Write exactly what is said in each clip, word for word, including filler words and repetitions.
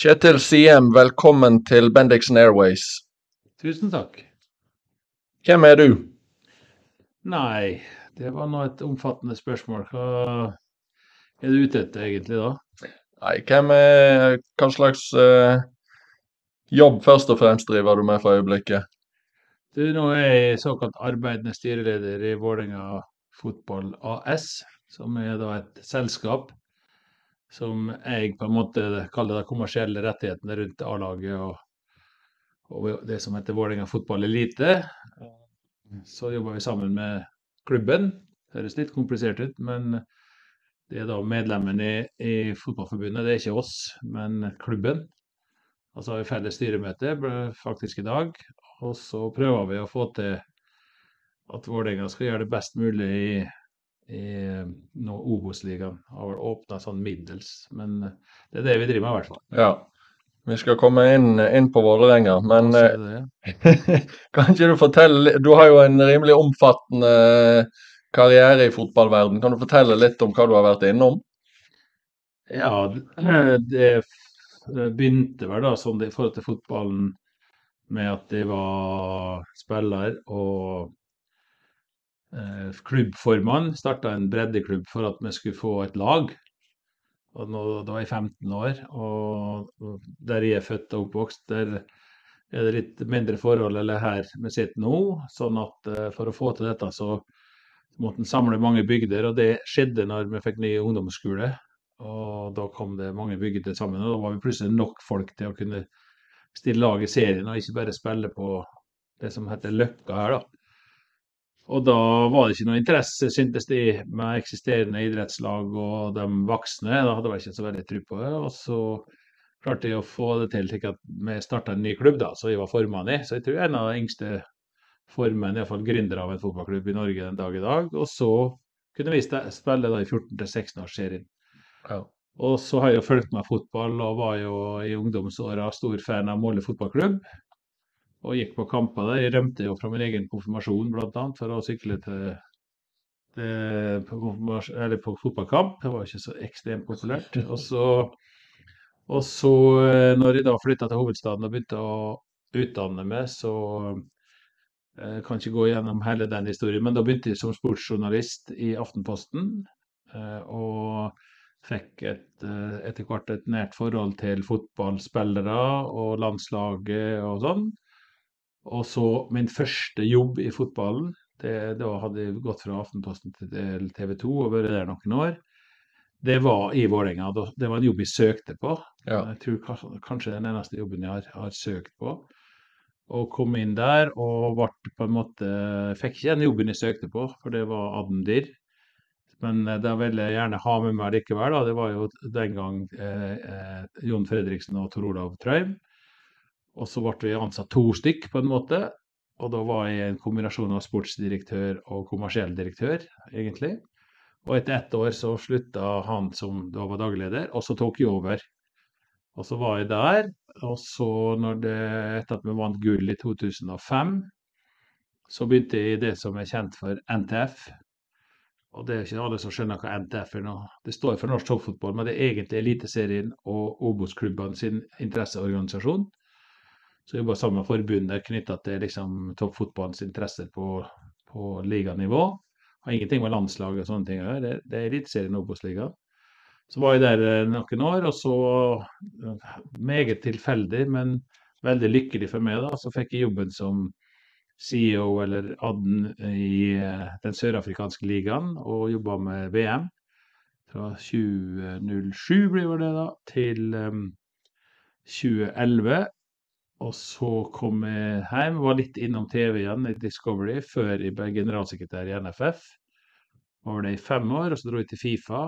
Kjetil Siem, velkommen til Bendixen Airways. Tusen takk. Hvem er du? Nei, det var nå et omfattende spørsmål. Hva er du ute etter egentlig da? Nei, hvem er, hva slags eh, jobb først og fremst driver du med for øyeblikket? Du, nå er jeg såkalt arbeidende styreleder i Vålerenga Fotball A S, som er da et selskap som jeg på en måte kaller det kommersielle rettighetene rundt A-laget og, og det som heter Vålerenga Fotball Elite. Så jobber vi sammen med klubben. Det høres litt komplisert ut, men det er da medlemmene i, i fotballforbundet. Det er ikke oss, men klubben. Og så har vi felles styremøte ble- faktisk i dag. Og så prøver vi å få til at Vålerenga skal gjøre det best mulig i, i nå Obos-ligaen. Har vel åpnet sånn middels, men det er det vi driver med i hvert fall. Ja, vi skal komme inn, inn på Vålerenga, men Og så eh, er det, kan ikke du fortelle, litt- du har jo en rimelig omfattende karriere i fotballverden. Kan du fortelle litt om hva du har vært innom? ja, det, det begynte vel da sånn det, i forhold til fotballen med at jeg var spiller og eh, klubbformann. Starta en breddeklubb for at vi skulle få et lag. Og nå, da var jeg femten år, og og der jeg er født og oppvokst, der er det litt mindre forhold eller her vi sitter nå. Sånn at eh, for å få til dette, så måtte en samle mange bygder, og det skjedde når vi fikk ny ungdomsskole. Og da kom det mange bygder sammen, og da var vi plutselig nok folk til å kunne stille lag i serien, og ikke bare spille på det som heter Løkka her, da. Og da var det ikke noe interesse, syntes de, med eksisterende idrettslag og de voksne. Da hadde jeg ikke så veldig tro på det. Og så klarte jeg å få det til slik at vi starta en ny klubb, da, så jeg var formann i. Så jeg tror jeg er en av de yngste formenn, iallfall gründer av en fotballklubb i Norge den dag i dag. Og så kunne vi sta- spille da i fjorten til seksten-årsserien. Ja. Og så har jeg jo fulgt med fotball, og var jo i ungdomsåra stor fan av Måle fotballklubb. Og gikk på kamper der. Jeg rømte jo fra min egen konfirmasjon, blant annet, for å sykle til, til på, konfirmas- eller på fotballkamp. Det var ikke så ekstremt populært. Og så, og så eh, når jeg da flytta til hovedstaden og begynte å utdanne meg, så eh, kan ikke gå gjennom hele den historien, men da begynte jeg som sportsjournalist i Aftenposten. eh, Og fikk et, eh, etter hvert et nært forhold til fotballspillere og landslaget og sånn. Og så min første jobb i fotballen, det, da hadde jeg gått fra Aftenposten til T V to og vært der noen år. Det var i Vålerenga. da- Det var en jobb jeg søkte på. Ja. Jeg tror ka- kanskje den eneste jobben jeg har, har søkt på. Og kom inn der og ble på en måte Fikk ikke den jobben jeg søkte på, for det var Admdir. Men eh, da ville jeg gjerne ha med meg likevel. Da. Det var jo den gang eh, eh, Jon Fredriksen og Tor Olav Trøim. Og så ble vi ansatt to stykk på en måte. Og da var jeg en kombinasjon av sportsdirektør og kommersiell direktør, egentlig. Og etter ett år så slutta han som da var dagleder, og så tok jeg over. Og så var jeg der. Og så, når det, etter at vi vant gull i to tusen og fem, så begynte jeg i det som er kjent for N T F. Og det er ikke alle som skjønner hva N T F er nå. Det står for norsk toppfotball, men det er egentlig Eliteserien og Obos-klubbene sin interesseorganisasjon. Så jobber sammen med forbundet knytta til liksom, toppfotballens interesser på, på liganivå. Har ingenting med landslag og sånne ting å gjøre. Det, det er Eliteserien og Obos-ligaen. Så var jeg der eh, noen år, og så eh, meget tilfeldig, men veldig lykkelig for meg, da, så fikk jeg jobben som C E O eller admin i eh, den sørafrikanske ligaen, og jobba med V M fra tjue null sju blir vel det da, til um, tjue elleve. Og så kom jeg hjem, var litt innom T V igjen i Discovery før jeg ble generalsekretær i N F F. Var det i fem år, og så dro jeg til Fifa.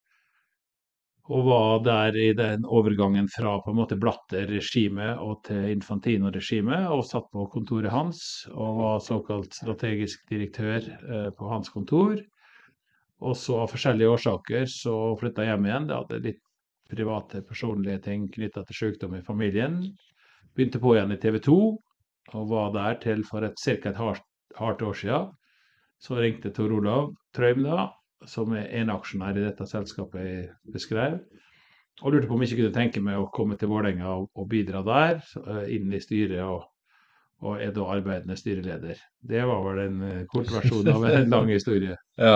Og var der i den overgangen fra på en måte Blatter-regimet og til Infantino-regimet, og satt på kontoret hans, og var såkalt strategisk direktør eh, på hans kontor. Og så av forskjellige årsaker så flytta jeg hjem igjen. Det hadde litt private, personlige ting knytta til sykdom i familien. Begynte på igjen i T V to, og var der til for et ca. et hardt, hardt år siden. Så ringte Tor Olav Trøim da, som er eneaksjonær i dette selskapet jeg beskrev, Og lurte på om jeg ikke kunne tenke meg å komme til Vålerenga og, og bidra der, eh, inn i styret, og, og er da arbeidende styreleder. Det var vel en eh, kort versjon av en lang historie. Ja.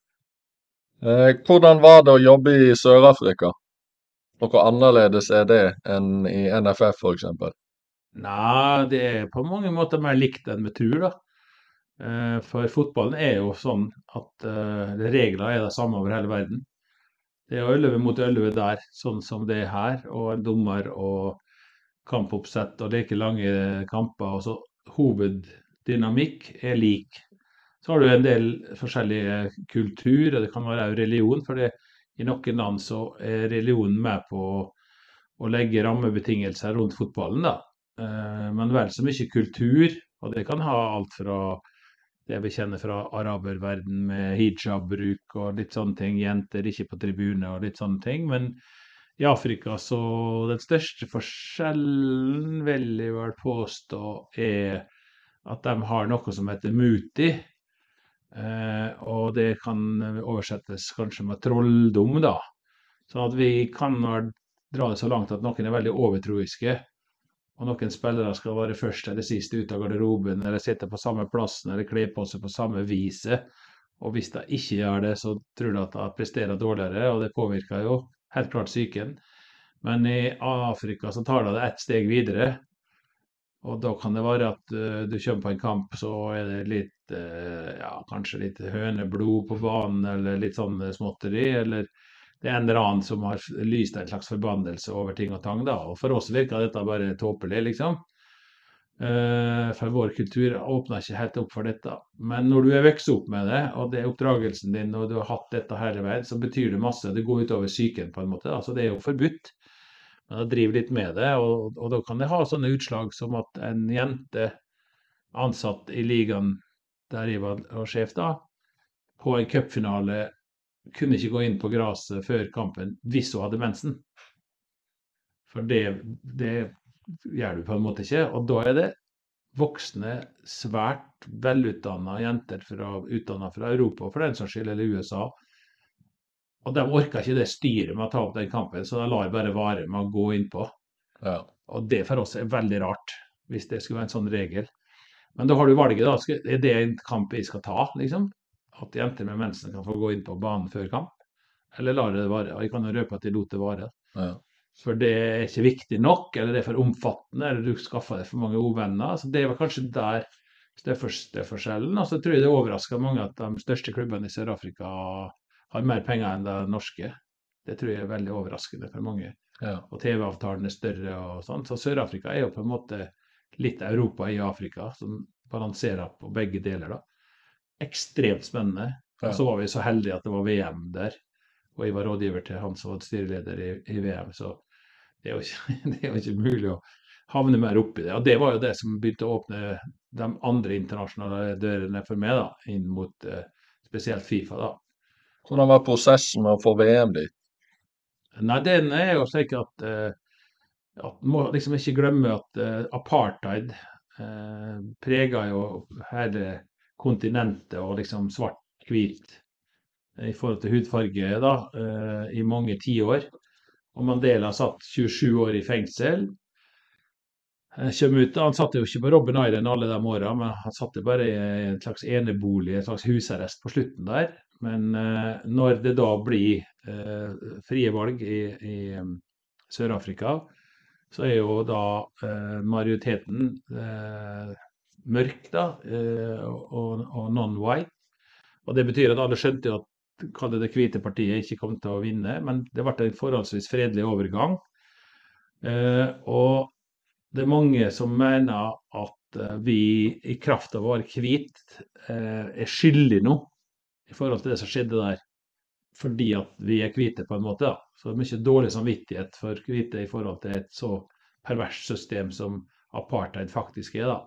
Eh, hvordan var det å jobbe i Sør-Afrika? Noe annerledes er det enn i N F F for eksempel? Nei, det er på mange måter mer likt enn vi tror, da. Eh, For fotballen er jo sånn at eh, regler er det samme over hele verden. Det er elleve mot elleve der, sånn som det er her, og en dommer og kampoppsett og like lange kamper. Og så hoveddynamikk er lik. Så har du en del forskjellige kultur, og det kan være også religion, for det, i noen land så er religionen med på å, å legge rammebetingelser rundt fotballen, da. Eh, Men vel så mye kultur, og det kan ha alt fra det vi kjenner fra araberverden med hijab-bruk og litt sånne ting, jenter ikke på tribune og litt sånne ting. Men i Afrika så den største forskjellen vil jeg vel påstå er at de har noe som heter muti. Eh, og det kan oversettes kanskje med trolldom, da. Sånn at vi kan vel dra det så langt at noen er veldig overtroiske. Og noen spillere skal være først eller sist ut av garderoben, eller sitte på samme plassen, eller kle på seg på samme viset. Og hvis de ikke gjør det, så tror de at de presterer dårligere, og det påvirker jo helt klart psyken. Men i Afrika så tar de det ett steg videre. Og da kan det være at eh, du kommer på en kamp, så er det litt, eh, ja, kanskje litt høneblod på banen, eller litt sånn småtteri, eller det er en eller annen som har lyst en slags forbannelse over ting og tang, da. Og for oss virker dette bare tåpelig, liksom. Eh, For vår kultur åpner ikke helt opp for dette. Men når du er vokst opp med det, og det er oppdragelsen din, og du har hatt dette hele veien, så betyr det masse. Det går utover psyken på en måte. Altså, det er jo forbudt. Men jeg driver litt med det, og, og da kan det ha sånne utslag som at en jente ansatt i ligaen der jeg var, var sjef da, på en cupfinale kunne ikke gå inn på gresset før kampen hvis hun hadde mensen. For det, det gjør du på en måte ikke, og da er det voksne, svært velutdanna jenter fra, utdannet fra Europa, for den saks skyld, eller U S A. Og de orker ikke det styret med å ta opp den kampen, så de lar bare vare med å gå innpå. Ja. Og det for oss er veldig rart, hvis det skulle være en sånn regel. Men da har du valget, da. Skal- Er det en kamp jeg skal ta, liksom? At jenter med mensen kan få gå inn på banen før kamp? Eller lar det vare? Og jeg kan jo røpe at de lot det vare. Ja. For det er ikke viktig nok, eller det er for omfattende, eller du skaffer deg for mange uvenner. Så det var kanskje der største forskjellen. Og så tror jeg det overrasker mange at de største klubbene i Sør-Afrika har mer penger enn de norske. Det tror jeg er veldig overraskende for mange. Ja. Og T V-avtalen er større og sånn. Så Sør-Afrika er jo på en måte litt Europa i Afrika, som balanserer på begge deler, da. Ekstremt spennende. Ja. Og så var vi så heldige at det var V M der. Og jeg var rådgiver til han som var styreleder i, i V M, så det er, jo ikke, det er jo ikke mulig å havne mer oppi det. Og det var jo det som begynte å åpne de andre internasjonale dørene for meg, da, inn mot eh, spesielt FIFA, da. Hvordan var prosessen med å få V M dit? Nei, den er jo slik at, eh, at må liksom ikke glemme at eh, apartheid eh, preger jo hele kontinentet og liksom svart-hvit i forhold til hudfarge da, eh, i mange tiår. Og Mandela satt tjuesju år i fengsel. Eh, Kom ut, da, han satt jo ikke på Robben Island alle de åra, men han satt jo bare i en slags enebolig, en slags husarrest på slutten der. Men eh, når det da blir eh, frie valg i, i um, Sør-Afrika, så er jo da eh, majoriteten eh, mørk, da, eh, og, og non-white. Og det betyr at alle skjønte jo at kalle det hvite partiet ikke kom til å vinne, men det ble en forholdsvis fredelig overgang. Eh, og det er mange som mener at eh, vi i kraft av å være hvit eh, er skyldige nå i forhold til det som skjedde der, fordi at vi er hvite på en måte, da. Så det er mye dårlig samvittighet for hvite i forhold til et så perverst system som apartheid faktisk er, da.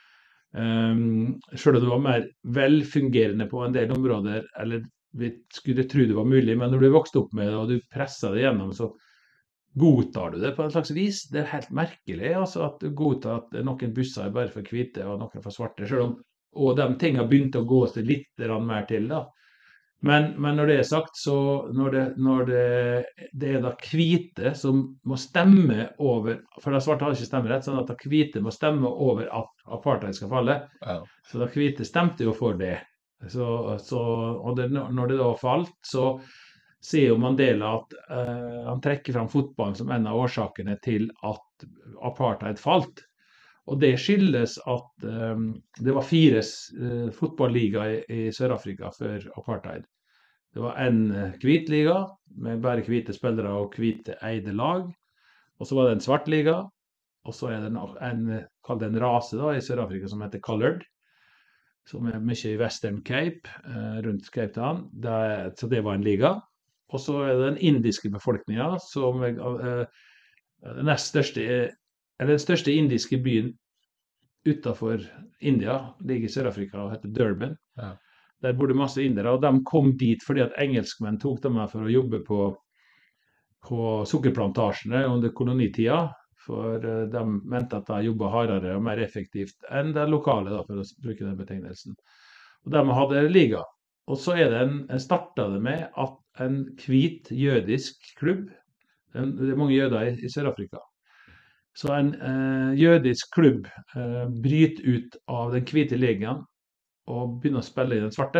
Um, selv om det var mer velfungerende på en del områder, eller vi skulle tro det var mulig, men når du er vokst opp med det, og du presser det gjennom, så godtar du det på en slags vis. Det er helt merkelig, altså, at du godtar at noen busser er bare for hvite og noen for svarte, selv om og de tingene begynte å gå seg litt mer til, da. Men, men når det er sagt, så når, det, når det, det er da hvite som må stemme over, for da svarte har ikke stemmerett, sånn at da hvite må stemme over at apartheid skal falle. Ja. Så da hvite stemte jo for det. Så, så, og det, når det da falt, så sier jo Mandela at eh, han trekker fram fotballen som en av årsakene til at apartheid falt. Og det skyldes at eh, det var fire eh, fotballigaer i, i Sør-Afrika før apartheid. Det var en eh, hvit liga med bare hvite spillere og hvite eide lag. Og så var det en svart liga, og så er det en, en, kall det en rase da, i Sør-Afrika som heter colored, som er mye i Western Cape, eh, rundt Cape Town. Det, så det var en liga. Og så er det den indiske befolkningen, som er eh, den nest største, eller den største indiske byen utenfor India, ligger i Sør-Afrika og heter Durban. Ja. Der bodde masse indere, og de kom dit fordi at engelskmenn tok dem med for å jobbe på, på sukkerplantasjene under kolonitida. For uh, de mente at de jobbet hardere og mer effektivt enn de lokale, da, for å bruke den betegnelsen. Og de hadde liga. Og så er det en, startet det med at en hvit jødisk klubb, det er mange jøder i, i Sør-Afrika, så en eh, jødisk klubb eh, bryter ut av den hvite ligaen og begynner å spille i den svarte.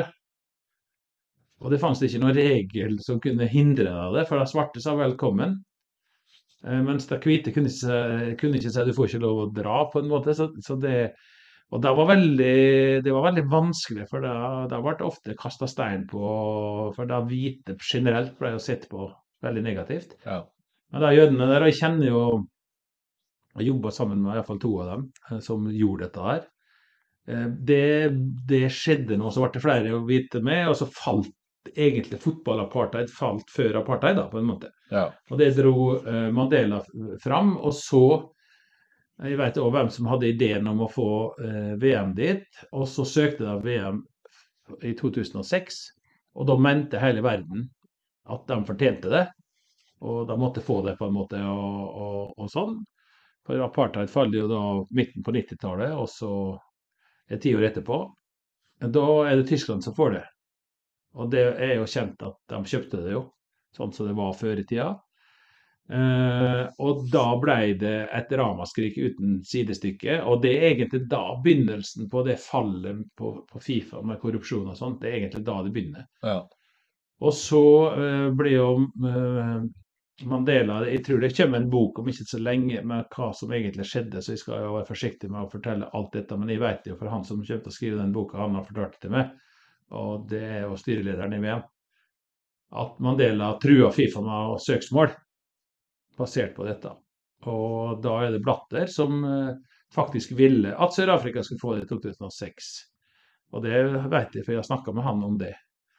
Og det fanns ikke noen regel som kunne hindre deg av det, for de svarte sa velkommen. Eh, mens de hvite kunne ikke, kunne ikke si du får ikke lov å dra på en måte. Så, så det, og det var, veldig, det var veldig vanskelig, for det, det ble ofte kastet stein på, for det hvite generelt ble jo sett på veldig negativt. Ja. Men da jødene der, og jeg kjenner jo, jeg jobbet sammen med i hvert fall to av dem eh, som gjorde dette her. Det, det skjedde noe, så ble det flere å vite med, og så falt egentlig fotballapartheid falt før apartheid, da, på en måte. Ja. Og det dro uh, Mandela fram, og så, jeg vet også hvem som hadde ideen om å få uh, V M dit, og så søkte de V M i to tusen og seks, og da mente hele verden at de fortjente det, og de måtte få det på en måte, og, og, og sånn. For apartheid falt jo da midten på nittitallet, og så ti år etterpå, da er det Tyskland som får det. Og det er jo kjent at de kjøpte det jo, sånn som det var før i tida. Eh, og da ble det et ramaskrik uten sidestykke, og det er egentlig da begynnelsen på det fallet på, på FIFA med korrupsjon og sånt, det er egentlig da det begynner. Ja. Og så eh, blir jo eh, Mandela, jeg tror det kommer en bok om ikke så lenge med hva som egentlig skjedde, så jeg skal jo være forsiktig med å fortelle alt dette, men jeg vet jo for han som kommer til å skrive den boka, han har fortalt det til meg, og det er jo styrelederen i V M, at Mandela trua FIFA med søksmål basert på dette. Og da er det Blatter som eh, faktisk ville at Sør-Afrika skulle få det i to tusen og seks. Og det vet jeg, for jeg har snakket med han om det.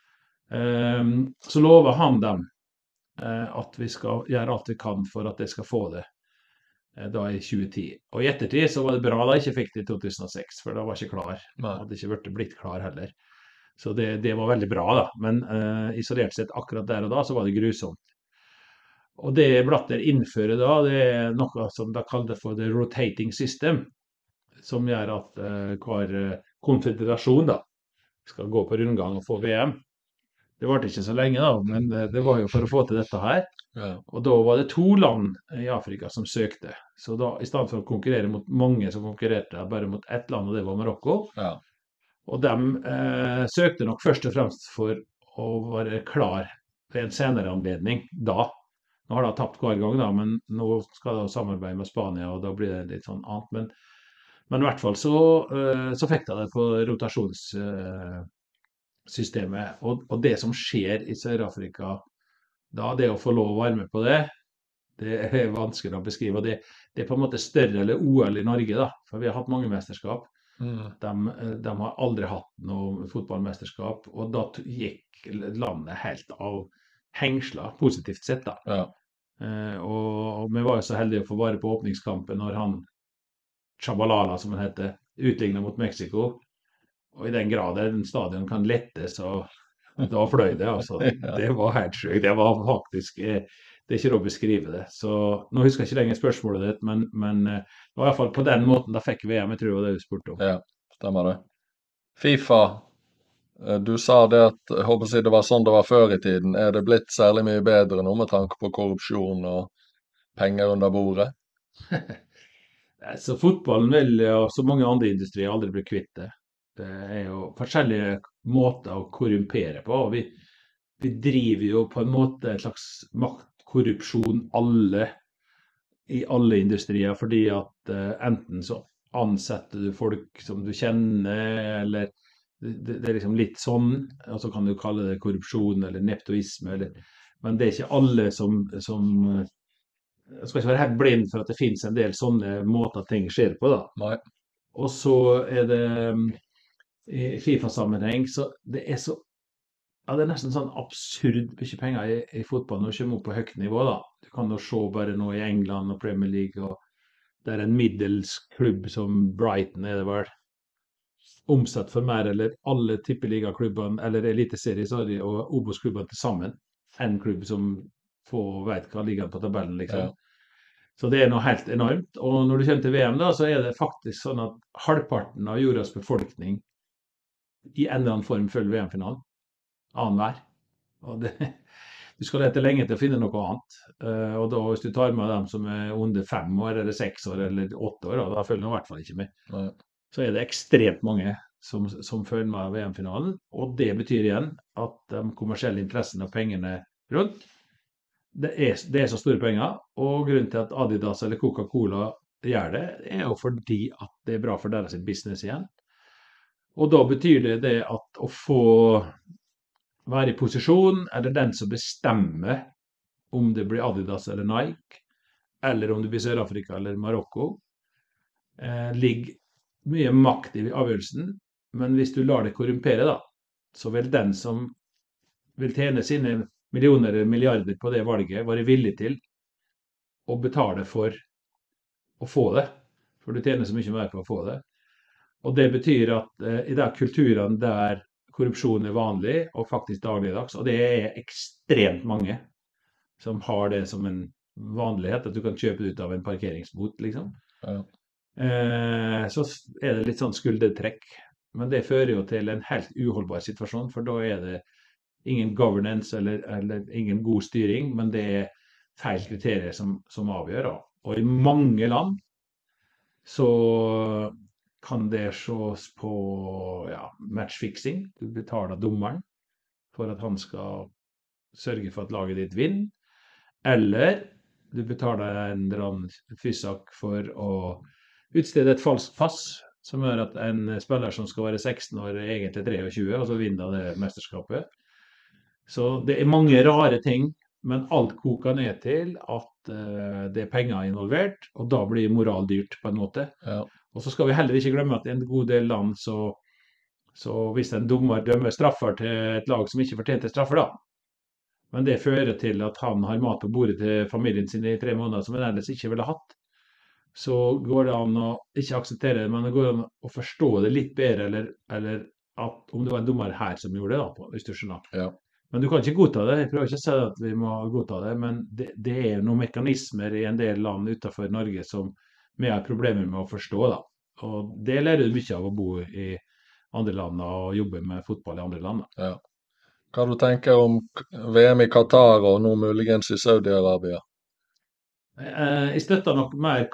Um, så lover han dem at vi skal gjøre alt vi kan for at de skal få det da i tjue ti. Og i ettertid så var det bra da jeg ikke fikk det i to tusen og seks, for da var jeg ikke klar. Jeg hadde ikke vært blitt klar heller. Så det, det var veldig bra da, men uh, isolert sett akkurat der og da så var det grusomt. Og det Blatter innfører da, det er noe som de kaller for the rotating system, som gjør at uh, hver konfederasjon da skal gå på rundgang og få V M. Det var ikke så lenge da, men det var jo for å få til dette her. Ja. Og da var det to land i Afrika som søkte. Så da, i stedet for å konkurrere mot mange som konkurrerte bare mot ett land, og det var Marokko. Ja. Og de eh, søkte nok først og fremst for å være klar ved en senere anledning da. Nå har de tapt hver gang da, men nå skal de samarbeide med Spania, og da blir det litt sånn annet. Men, men i hvert fall så, eh, så fikk de det på rotasjons... Eh, systemet, og, og det som skjer i Sør-Afrika da, det å få lov å være med på det, det er vanskelig å beskrive, og det, det er på en måte større eller O L i Norge da, for vi har hatt mange mesterskap, mm. de, de har aldri hatt noe fotballmesterskap, og da gikk landet helt av hengsla, positivt sett da. Ja. Eh, og, og vi var jo så heldige å få være på åpningskampen når han, Chabalala som han heter, utlignet mot Mexico. Og i den grad den stadion kan lette, så da fløy det, altså. Det var helt sjukt. Det var faktisk, det er ikke å beskrive det. Så nå husker jeg ikke lenger spørsmålet ditt, men, men det var i hvert fall på den måten da fikk V M, jeg tror det var det du spurte om. Ja, stemmer det. FIFA, Eh, Du sa det at jeg håper å si det var sånn det var før i tiden. Er det blitt særlig mye bedre nå med tanke på korrupsjon og penger under bordet? Så fotballen vil, og så mange andre industrier, aldri bli kvitt det. Det er jo forskjellige måter å korrumpere på. og Vi, vi driver jo på en måte en slags maktkorrupsjon alle i alle industrier, fordi at eh, enten så ansetter du folk som du kjenner, eller det, det er liksom litt sånn, og så kan du kalle det korrupsjon eller neptoisme, eller, men det er ikke alle som, som eh, jeg skal ikke være helt blind for at det finnes en del sånne måter ting skjer på, da. Nei. Og så er det mm, i Fifa-sammenheng, så det er så ja, det er nesten sånn absurd mye penger i, i fotball når du kommer opp på høyt nivå, da. Du kan jo se bare nå i England og Premier League, og det er en middels klubb som Brighton er det vel, omsatt for mer eller alle tippeligaklubbene, eller eliteserie, sorry, og Obos-klubbene til sammen. En klubb som få vet hva ligger på tabellen, liksom. Ja. Så det er noe helt enormt. Og når du kommer til V M, da, så er det faktisk sånn at halvparten av jordas befolkning i en eller annen form følger V M-finalen. Annenhver. Og det, du skal lete lenge til å finne noe annet. Eh, og da, hvis du tar med dem som er under fem år, eller seks år, eller åtte år, da, da følger de i hvert fall ikke med. Nei. Så er det ekstremt mange som, som følger med V M-finalen. Og det betyr igjen at de kommersielle interessene og pengene rundt, det er, det er så store penger. Og grunnen til at Adidas eller Coca-Cola gjør det, er jo fordi at det er bra for deres business igjen. Og da betyr det det at å få være i posisjon, eller den som bestemmer om det blir Adidas eller Nike, eller om det blir Sør-Afrika eller Marokko, eh, ligger mye makt i avgjørelsen. Men hvis du lar det korrumpere, da, så vil den som vil tjene sine millioner eller milliarder på det valget, være villig til å betale for å få det. For du tjener så mye mer på å få det. Og det betyr at eh, i de kulturene der korrupsjon er vanlig, og faktisk dagligdags, og det er ekstremt mange som har det som en vanlighet, at du kan kjøpe det ut av en parkeringsbot, liksom. Ja. Eh, så er det litt sånn skuldertrekk. Men det fører jo til en helt uholdbar situasjon, for da er det ingen governance eller, eller ingen god styring, men det er feil kriterier som, som avgjør. Da. Og i mange land så kan det ses på ja, matchfixing. Du betaler dommeren for at han skal sørge for at laget ditt vinner. Eller du betaler en eller annen fysak for å utstede et falskt pass, som gjør at en spiller som skal være seksten år, er egentlig treogtjue, og så vinner det mesterskapet. Så det er mange rare ting, men alt koker ned til at uh, det er penger involvert, og da blir moral dyrt på en måte. Ja. Og så skal vi heller ikke glemme at i en god del land så, så hvis en dommer dømmer straffer til et lag som ikke fortjente straffer, da, men det fører til at han har mat på bordet til familien sin i tre måneder som han ellers ikke ville hatt, så går det an å ikke akseptere det, men det går an å forstå det litt bedre, eller, eller at om det var en dommer her som gjorde det, da, hvis du skjønner. Ja. Men du kan ikke godta det. Jeg prøver ikke å si at vi må godta det, men det, det er noen mekanismer i en del land utenfor Norge som vi har problemer med å forstå, da. Og det lærer du mye av å bo i andre land og jobbe med fotball i andre land, da. Ja. Hva du tenker om V M i Qatar og nå muligens i Saudi-Arabia? Jeg støtter nok mer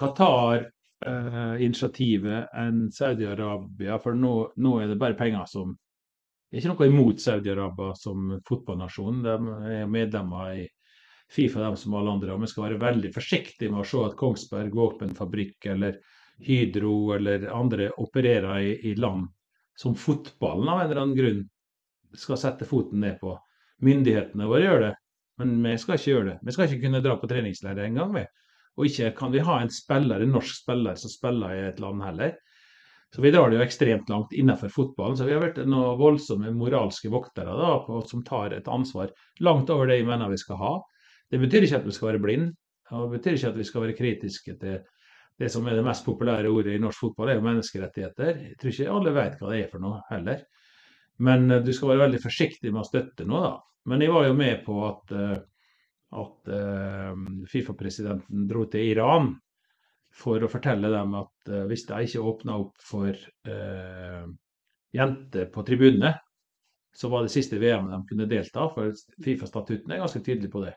Qatar-initiativet enn Saudi-Arabia, for nå, nå er det bare penger som Det er ikke noe imot Saudi-Arabia som fotballnasjon. De er medlemmer i FIFA, de som alle andre. Og vi skal være veldig forsiktige med å se at Kongsberg Våpenfabrikk eller Hydro eller andre opererer i, i land som fotballen av en eller annen grunn skal sette foten ned på. Myndighetene våre gjør det, men vi skal ikke gjøre det. Vi skal ikke kunne dra på treningsleir en gang, vi. Og ikke kan vi ha en spiller, en norsk spiller som spiller i et land heller. Så vi drar det jo ekstremt langt innenfor fotballen, så vi har vært noen voldsomme moralske voktere da, på, som tar et ansvar langt over det jeg mener vi skal ha. Det betyr ikke at vi skal være blind, og det betyr ikke at vi skal være kritiske til det som er det mest populære ordet i norsk fotball, det er jo menneskerettigheter. Jeg tror ikke alle vet hva det er for noe heller. Men du skal være veldig forsiktig med å støtte noe da. Men jeg var jo med på at, at uh, FIFA-presidenten dro til Iran for å fortelle dem at uh, hvis de ikke åpner opp for uh, jenter på tribunene, så var det siste V M de kunne delta, for FIFA-statuten er ganske tydelig på det.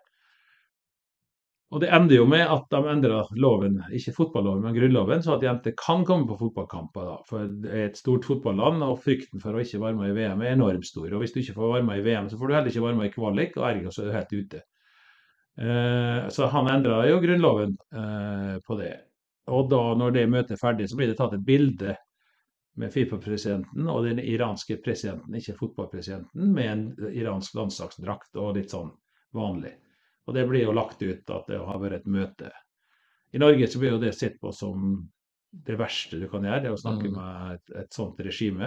Og det ender jo med at de endrer loven, ikke fotballoven, men grunnloven, så at jenter kan komme på fotballkamper da. For det er et stort fotballand, og frykten for å ikke være med i V M er enormt stor. Og hvis du ikke får være med i V M, så får du heller ikke være med i kvalik, og ergo så er du helt ute. Eh, så han endret jo grunnloven eh, på det. Og da, når det møtet er ferdig, så blir det tatt et bilde med FIFA-presidenten og den iranske presidenten, ikke fotballpresidenten, med en iransk landslagsdrakt og litt sånn vanlig. Og det blir jo lagt ut at det har vært et møte. I Norge så blir jo det sett på som det verste du kan gjøre, det er å snakke Mm. med et, et sånt regime.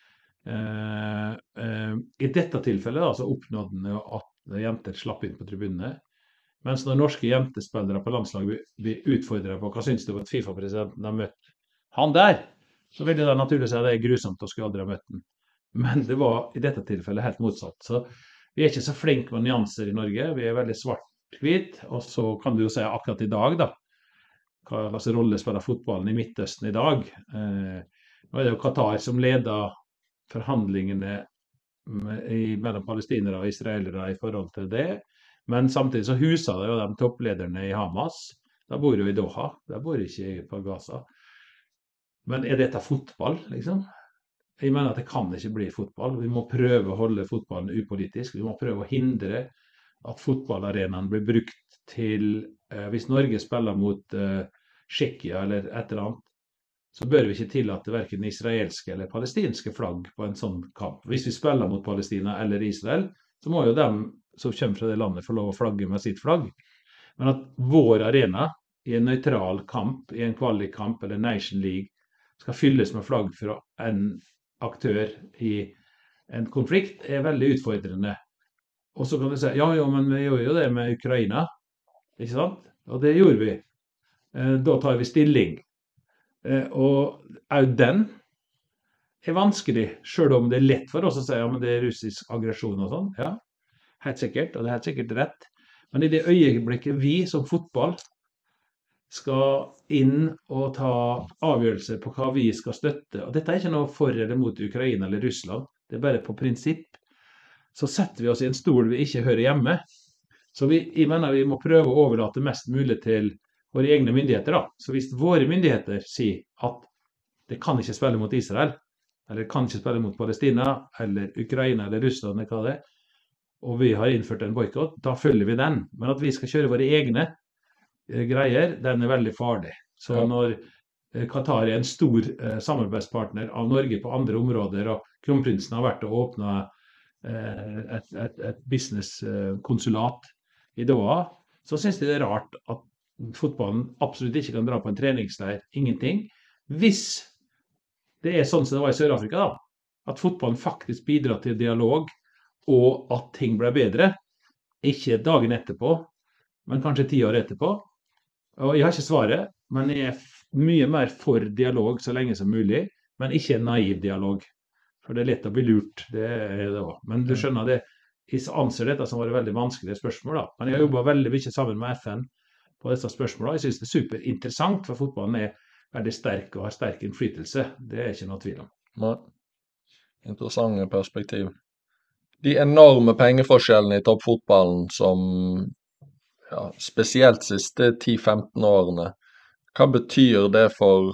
Eh, eh, I dette tilfellet da, så oppnådde han jo at jenter slapp inn på tribunene. Mens når norske jentespillere på landslaget blir utfordret på hva syns du om at FIFA-presidenten har møtt han der, så vil det da naturlig si at det er grusomt å skulle aldri ha møtt den. Men det var i dette tilfellet helt motsatt. Så vi er ikke så flinke med nyanser i Norge. Vi er veldig svart-hvit. Og så kan du jo si akkurat i dag, da. Hva slags rolle spiller fotballen i Midtøsten i dag? Eh, nå er det jo Qatar som leder forhandlingene med, i, mellom palestinere og israelere i forhold til det. Men samtidig så huser det jo de topplederne i Hamas. Da bor jo i Doha. Da bor ikke på Gaza. Men er dette fotball, liksom? Jeg mener at det kan ikke bli fotball. Vi må prøve å holde fotballen upolitisk. Vi må prøve å hindre at fotballarenaen blir brukt til eh, hvis Norge spiller mot eh, Tsjekkia eller et eller annet, så bør vi ikke tillate hverken israelske eller palestinske flagg på en sånn kamp. Hvis vi spiller mot Palestina eller Israel, så må jo dem som kommer fra det landet få lov å flagge med sitt flagg. Men at vår arena i en nøytral kamp, i en kvalikkamp eller Nation League, skal fylles med flagg fra en aktør i en konflikt, er veldig utfordrende. Og så kan du si, ja, ja, men vi gjorde jo det med Ukraina, ikke sant? Og det gjorde vi. Eh, da tar vi stilling. Eh, og også den er vanskelig, selv om det er lett for oss å si, ja, men det er russisk aggresjon og sånn. Ja, helt sikkert, og det er helt sikkert rett. Men i det øyeblikket vi som fotball skal inn og ta avgjørelser på hva vi skal støtte, og dette er ikke noe for eller mot Ukraina eller Russland, det er bare på prinsipp, så setter vi oss i en stol vi ikke hører hjemme. Så vi, jeg mener vi må prøve å overlate mest mulig til våre egne myndigheter da. Så hvis våre myndigheter sier at det kan ikke spille mot Israel, eller det kan ikke spille mot Palestina, eller Ukraina eller Russland, eller hva det er, og vi har innført en boykott, da følger vi den. Men at vi skal kjøre våre egne greier, den er veldig farlig. Så Ja. når eh, Qatar er en stor eh, samarbeidspartner av Norge på andre områder, og kronprinsen har vært og åpnet eh, et, et, et business-konsulat i Doha, så synes de det er rart at fotballen absolutt ikke kan dra på en treningsleir, ingenting. Hvis det er sånn som det var i Sør-Afrika da, at fotballen faktisk bidrar til dialog, og at ting ble bedre, ikke dagen etterpå, men kanskje ti år etterpå. Og jeg har ikke svaret, men jeg er mye mer for dialog så lenge som mulig, men ikke en naiv dialog. For det er lett å bli lurt, det er det også. Men du skjønner det, jeg anser dette som var et veldig vanskelig spørsmål da. Men jeg har jobbet veldig mye sammen med F N på disse spørsmålene. Jeg synes det er superinteressant, for fotballen er veldig sterk og har sterk innflytelse. Det er ikke noe tvil om. Nei. Interessante perspektiv. De enorme pengeforskjellene i toppfotballen som ja, spesielt siste ti til femten årene, hva betyr det for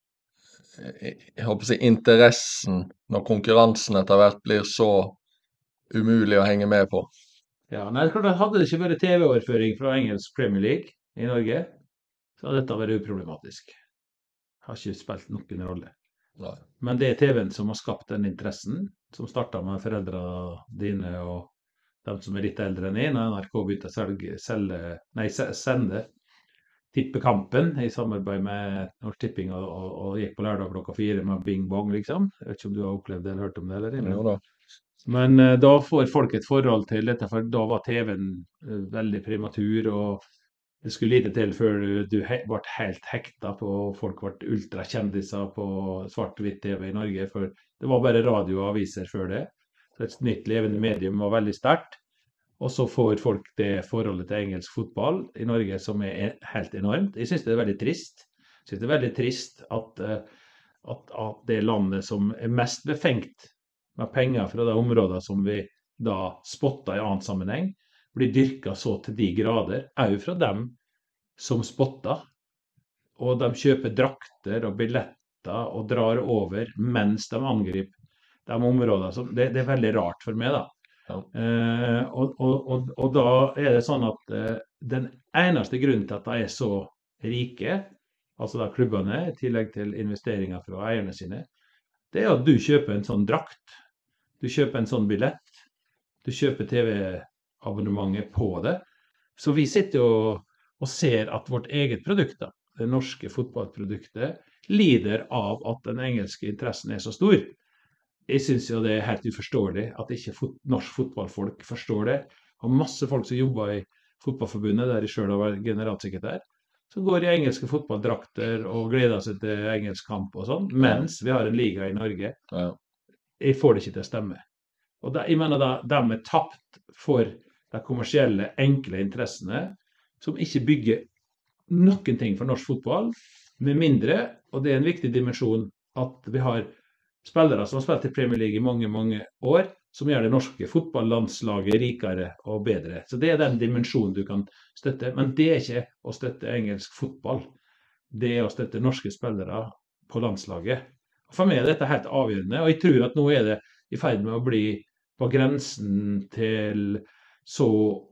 jeg håper å si, interessen når konkurransen etter hvert blir så umulig å henge med på? Ja, nei, klart at hadde det ikke vært T V-overføring fra engelsk Premier League i Norge, så hadde dette vært uproblematisk. Har ikke spilt noen rolle. Nei. Men det er T V-en som har skapt den interessen, som startet med foreldrene dine og de som er litt eldre enn en. N R K begynte å selge, selge, nei, sende tippekampen i samarbeid med Norsk Tipping og, og, og gikk på lørdag klokka fire med Bing Bong, liksom. Jeg vet ikke om du har opplevd det eller hørt om det, eller? Jo da. Men uh, da får folk et forhold til dette, for da var T V-en uh, veldig prematur, og det skulle lite til før du, du he ble helt hekta på, folk ble ultrakjendiser på svart-hvitt T V i Norge, for det var bare radio og aviser før det. Så et nytt levende medium var veldig sterkt. Og så får folk det forholdet til engelsk fotball i Norge som er helt enormt. Jeg synes det er veldig trist. Jeg synes det er veldig trist at, at, at det landet som er mest befengt med penger fra de områdene som vi da spotter i annen sammenheng, blir dyrket så til de grader, også fra dem som spotter. Og de kjøper drakter og billetter og drar over mens de angriper de områdene. Som, det, det er veldig rart for meg, da. Ja. Eh, og, og, og, og da er det sånn at eh, den eneste grunnen til at de er så rike, altså da klubbene, i tillegg til investeringer fra eierne sine, det er at du kjøper en sånn drakt, du kjøper en sånn billett, du kjøper T V-abonnementet på det. Så vi sitter jo og ser at vårt eget produkt, da, det norske fotballproduktet, lider av at den engelske interessen er så stor. Jeg synes jo det er helt uforståelig at ikke fot norsk fotballfolk forstår det. Og masse folk som jobber i fotballforbundet, der jeg selv har vært generalsekretær, som går i engelske fotballdrakter og gleder seg til engelsk kamp og sånn, mens vi har en liga i Norge. Ja. Jeg får det ikke til å stemme. Og da, jeg mener da, de er tapt for de kommersielle, enkle interessene, som ikke bygger noen ting for norsk fotball, med mindre, og det er en viktig dimensjon, at vi har spillere som har spilt i Premier League i mange, mange år, som gjør det norske fotballandslaget rikere og bedre. Så det er den dimensjonen du kan støtte, men det er ikke å støtte engelsk fotball. Det er å støtte norske spillere på landslaget. For meg er dette helt avgjørende, og jeg tror at nå er det i ferd med å bli på grensen til så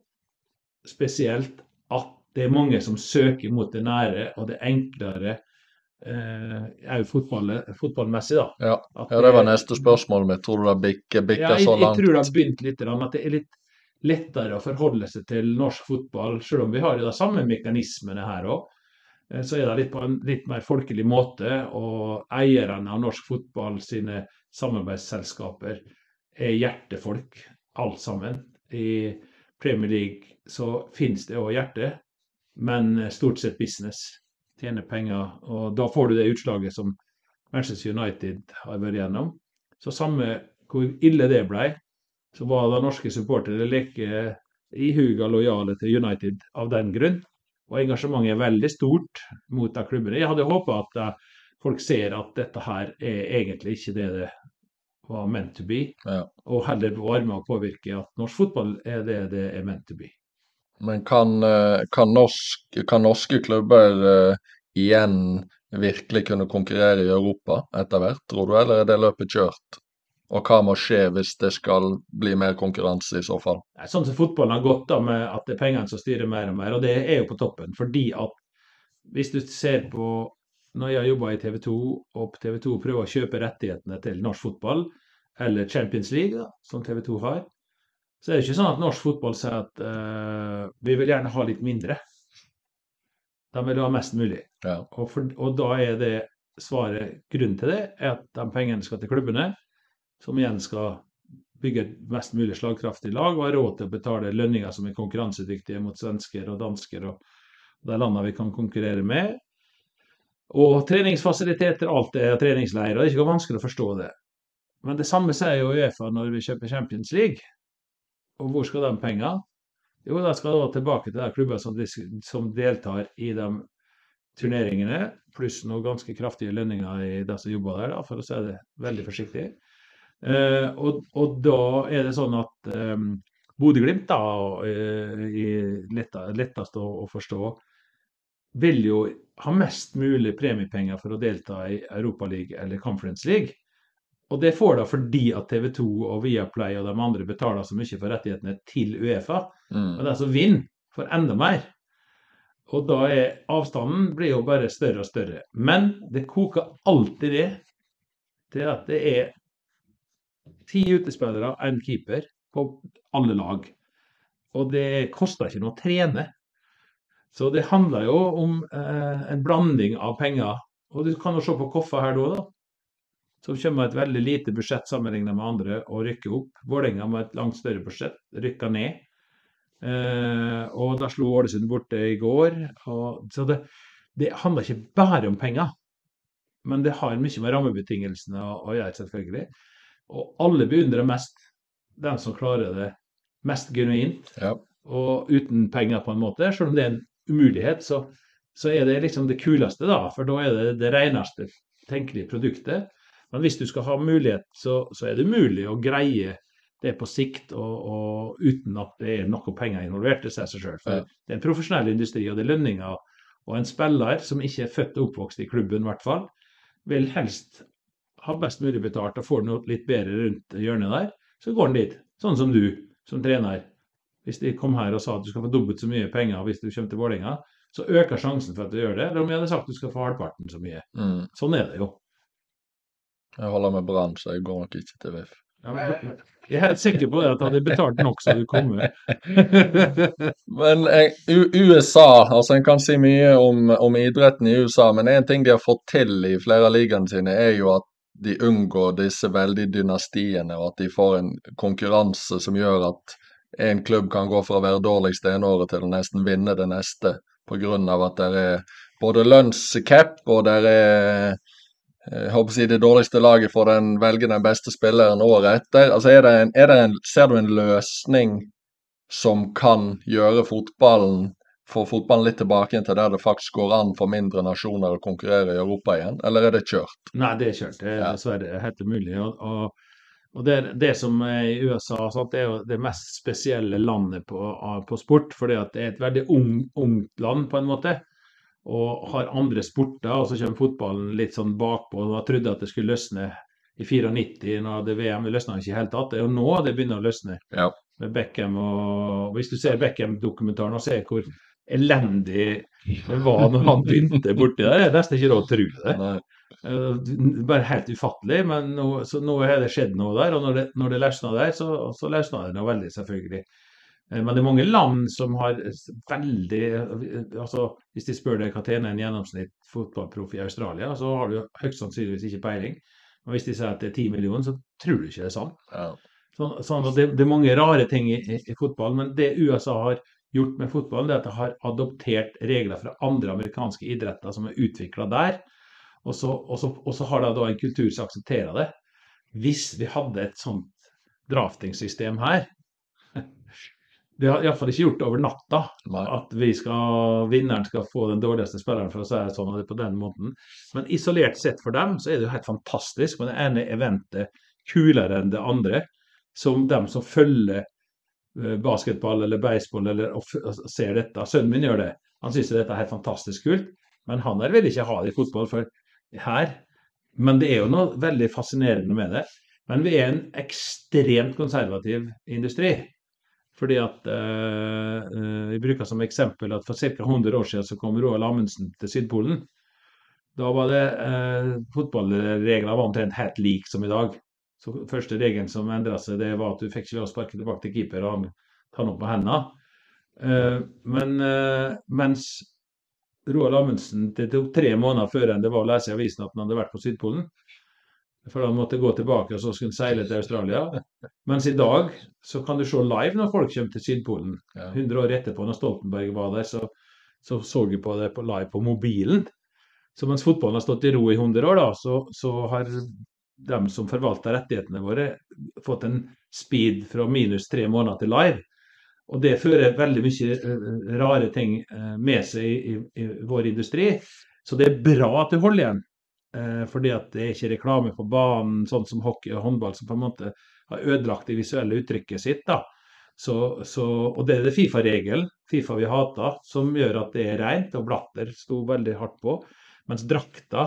spesielt at det er mange som søker mot det nære og det enklere, eh, er jo fotball, fotballmessig da. Ja. ja, det var neste spørsmål mitt. Tror du det bikker, bikker ja, jeg, så langt? Jeg tror det har begynt litt, at det er litt lettere å forholde seg til norsk fotball, selv om vi har jo de samme mekanismene her også. Så er det litt på en litt mer folkelig måte, og eierne av norsk fotball sine samarbeidsselskaper er hjertefolk, alt sammen. I Premier League så finnes det også hjerte, men stort sett business, tjener penger, og da får du det utslaget som Manchester United har vært gjennom. Så samme hvor ille det ble, så var da norske supportere like ihuga lojale til United av den grunn. Og engasjementet er veldig stort mot de klubbene. Jeg hadde håpet at folk ser at dette her er egentlig ikke det det var meant to be, Ja. og heller være med å påvirke at norsk fotball er det det er meant to be. Men kan, eh, kan, norsk, kan norske klubber eh, igjen virkelig kunne konkurrere i Europa etter hvert, tror du, eller er det løpet kjørt? Og hva må skje hvis det skal bli mer konkurranse i så fall? Nei, sånn som fotballen har gått da med at det er pengene som styrer mer og mer, og det er jo på toppen, fordi at hvis du ser på, når jeg jobbet i T V to, og T V to prøver å kjøpe rettighetene til norsk fotball, eller Champions League da, som T V to har, så er det ikke sånn at norsk fotball sier at uh, vi vil gjerne ha litt mindre. De vil ha mest mulig. Ja. Og, for, og da er det svaret, grunnen til det, er at de pengene skal til klubbene, som igjen skal bygge et mest mulig slagkraftig lag, og har råd til å betale lønninger som er konkurransedyktige mot svensker og dansker og de landene vi kan konkurrere med. Og treningsfasiliteter, alt det er treningsleirer, det er ikke vanskelig å forstå det. Men det samme sier jo UEFA når vi kjøper Champions League. Og hvor skal de penger? Jo, da skal det tilbake til de klubber som, som deltar i de turneringene, pluss noen ganske kraftige lønninger i de som jobber der, da, for å si det veldig forsiktig. Uh, og, og da er det sånn at um, Bodø/Glimt da, uh, i letta, lettest å, å forstå, vil jo ha mest mulig premiepenger for å delta i Europa League eller Conference League. Og det får da fordi at T V to og Viaplay og de andre betaler så mye for rettighetene til UEFA. Mm. Og det er så vinn for enda mer. Og da er avstanden blir jo bare større og større. Men det koker alltid det til at det er ti utespillere, en keeper på alle lag. Og det koster ikke noe å trene. Så det handler jo om eh, en blanding av penger. Og du kan jo se på Koffa her da, da. Som kommer med et veldig lite budsjett sammenlignet med andre og rykker opp. Vålerenga med et langt større budsjett, rykker ned. Eh, og da slo Ålesund borte i går. Og, så det, det handler ikke bare om penger. Men det har mye med rammebetingelsene å, å gjøre, selvfølgelig. Og alle beundrer mest den som klarer det mest genuint, ja. Og uten penger på en måte. Selv om det er en umulighet, så, så er det liksom det kuleste da, for da er det det reneste tenkelige produktet. Men hvis du skal ha mulighet, så, så er det mulig å greie det på sikt, og, og uten at det er noe penger involvert, det sier seg selv. For Ja. det er en profesjonell industri, og det er lønninger. Og en spiller som ikke er født og oppvokst i klubben, i hvert fall, vil helst ha best mulig betalt og får noe litt bedre rundt hjørnet der, så går han dit. Sånn som du, som trener. Hvis de kom her og sa at du skal få dobbelt så mye penger hvis du kommer til Vålerenga, så øker sjansen for at du gjør det. Eller om jeg hadde sagt at du skal få halvparten så mye. Mm. Sånn er det jo. Jeg holder med Brann, så jeg går nok ikke til V I F. Ja, men, jeg er helt sikker på det at jeg hadde betalt nok så du kommer. Men eh, U- USA, altså en kan si mye om, om idretten i U S A, men en ting de har fått til i flere av ligaene sine, er jo at de unngår disse veldig dynastiene, og at de får en konkurranse som gjør at en klubb kan gå fra å være dårligst det ene året til å nesten vinne det neste, på grunn av at det er både lønnscap, og det er jeg håper å si det dårligste laget for den velger den beste spilleren året etter. Altså er det en, er det en, ser du en løsning som kan gjøre fotballen, få fotballen litt tilbake igjen til der det faktisk går an for mindre nasjoner å konkurrere i Europa igjen, eller er det kjørt? Nei, det er kjørt. Det er Ja. dessverre helt umulig. Og, og, og det, det som er i U S A, sant, det er jo det mest spesielle landet på, på sport, fordi at det er et veldig ung, ungt land på en måte, og har andre sporter, og så kommer fotballen litt sånn bakpå, og jeg trodde at det skulle løsne i nittini, når det V M løsnet ikke helt tatt. Det er jo nå det begynner å løsne Ja. med Beckham, og hvis du ser Beckham-dokumentaren og ser hvor elendig det var når han begynte borti der, det er nesten ikke råd å tro det. Nei. Eh, Bare helt ufattelig, men nå, så nå har det skjedd noe der, og når det, når det løsnet der, så, så løsnet det noe veldig, selvfølgelig. Eh, Men det er mange land som har s- veldig, eh, altså hvis de spør deg hva tjener en gjennomsnitt fotballproff i Australia, så har du jo høyst sannsynligvis ikke peiling. Men hvis de sier at det er ti millioner, så tror du ikke det er sant. Ja. Sånn, sånn at det, det er mange rare ting i, i, i fotball, men det U S A har gjort med fotballen, det er at de har adoptert regler fra andre amerikanske idretter som er utviklet der, og så, og så, og så har de da en kultur som aksepterer det. Hvis vi hadde et sånt draftingssystem her, det har i hvert fall ikke gjort det over natta, Nei. at vi skal, vinneren skal få den dårligste spilleren, for å si det sånn, og det er på den måten. Men isolert sett for dem, så er det jo helt fantastisk, men det ene eventet kulere enn det andre, som dem som følger eh, basketball eller baseball eller og, f- og ser dette. Sønnen min gjør det. Han synes dette er helt fantastisk kult, men han er vil ikke ha det i fotball for her. Men det er jo noe veldig fascinerende med det. Men vi er en ekstremt konservativ industri. Fordi at eh, eh, vi bruker som eksempel at for ca. hundre år siden så kom Roald Amundsen til Sydpolen. Da var det eh, fotballregler var omtrent helt lik som i dag. Så første regelen som endret seg, det var at du fikk ikke lov å sparke tilbake til keeper og han ta den opp på hendene. Eh, men eh, mens Roald Amundsen, det tok tre måneder før enn det var å lese i avisen at han hadde vært på Sydpolen. For han måtte gå tilbake og så skulle han seile til Australia. Mens i dag så kan du se live når folk kommer til Sydpolen. Ja. hundre år etterpå, når Stoltenberg var der, så så, så vi på det på live på mobilen. Så mens fotballen har stått i ro i hundre år, da, så, så har de som forvalter rettighetene våre, fått en speed fra minus tre måneder til live. Og det fører veldig mye eh, rare ting eh, med seg i, i, i vår industri. Så det er bra at du holder igjen. Eh, fordi at det er ikke reklame på banen, sånn som hockey og håndball, som på en måte har ødelagt det visuelle uttrykket sitt. da. Så, så, og det er det FIFA-regelen, FIFA vi hater, som gjør at det er rent, og Blatter sto veldig hardt på. Mens drakta